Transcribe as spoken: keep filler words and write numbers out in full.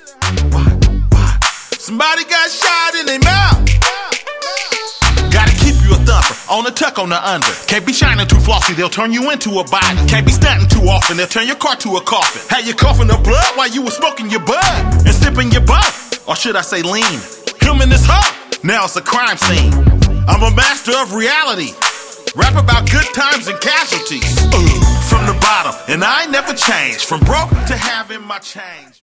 Why? Why? Somebody got shot in their mouth. Gotta keep you a thumper, on the tuck, on the under. Can't be shining too flossy, they'll turn you into a body. Can't be stunting too often, they'll turn your car to a coffin. Had you coughing up blood while you were smoking your bud and sipping your bud, or should I say lean? Him in this hoe, now it's a crime scene. I'm a master of reality, rap about good times and casualties. Uh, from the bottom, and I ain't never changed, from broke to having my change.